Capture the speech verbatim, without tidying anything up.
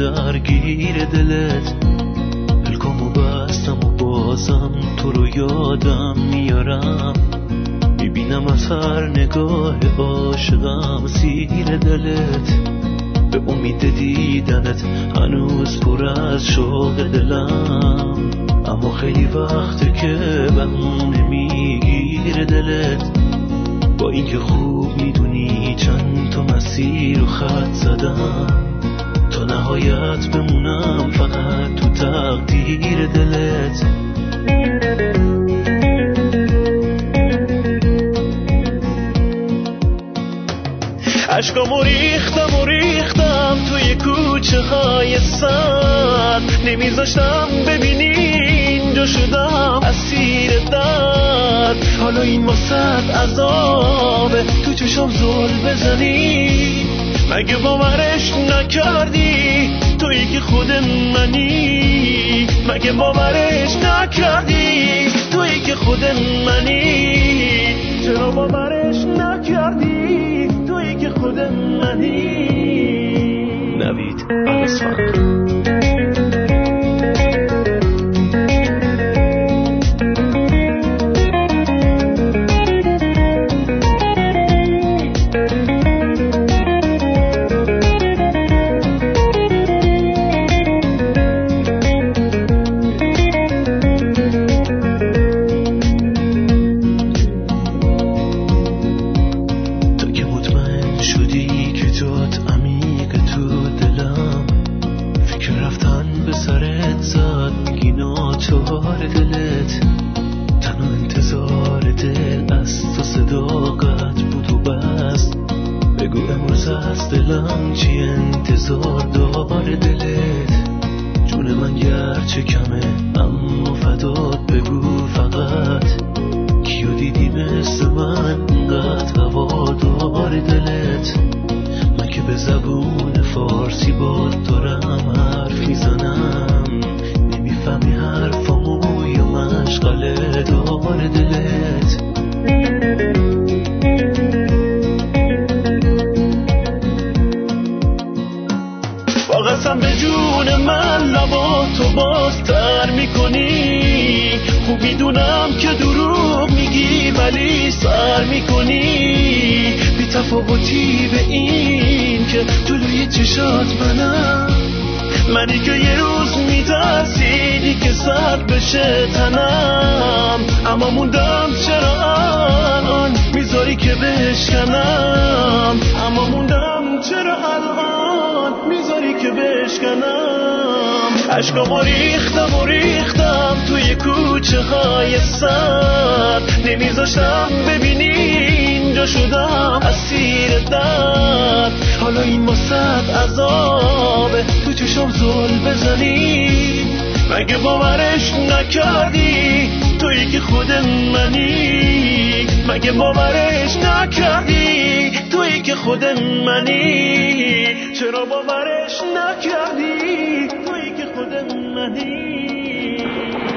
درگیر دلت، پلکامو بستم و بازم تو رو یادم میارم، میبینم از هر نگاه عاشقم زیر دلت، به امید دیدنت هنوز پر از شوق دلم، اما خیلی وقته که بهونه میگیره دلت، با اینکه خوب میدونی چند تا مسیر و خط زدم تا نهایت بمونم فقط تو تقدیر دلت. عشقامو ریختم و ریختم توی کوچه های سر، نمیذاشتم ببینی اینجا شدم اسیر درد، حالا این واسط عذابه تو چشم زل بزنی، مگه باورش نکردی تویی که خود منی، مگه باورش نکردی تویی که خود منی، چرا باورش نکردی تویی که خود منی. نوید اسفند. دلت تنها انتظار دل از تو صداقت بود و بس، بگو امروز از دلم چی انتظار داره دلت، جون من گرچه کمه اما فدات بگو فقط، کیو دیدی مثل من انقدر هوادار دلت، من که به زبون فارسی باد دارم حرف میزنم، نمیفهمی حرفامو یا مشغله دار دلت. با قسم به جون من لباتو بازتر میکنی، خوب میدونم که دروغ میگی ولی سر میکنی، بی تفاوتی به این که جلوی چشات منم، منی که یه روز میترسیدی که سرد بشه تنم، اما موندم چرا الان میذاری که بشکنم، اما موندم چرا الان میذاری که بشکنم. عشقامو ریختم و ریختم توی کوچه های سر، نمیذاشتم ببینی اینجا شدم اسیر درد، حالا این واسط عذابه تو چشم زل بزنی، مگه باورش نکردی تویی که خود منی، مگه باورش نکردی تویی که خود منی، چرا باورش نکردی تویی که خود منی.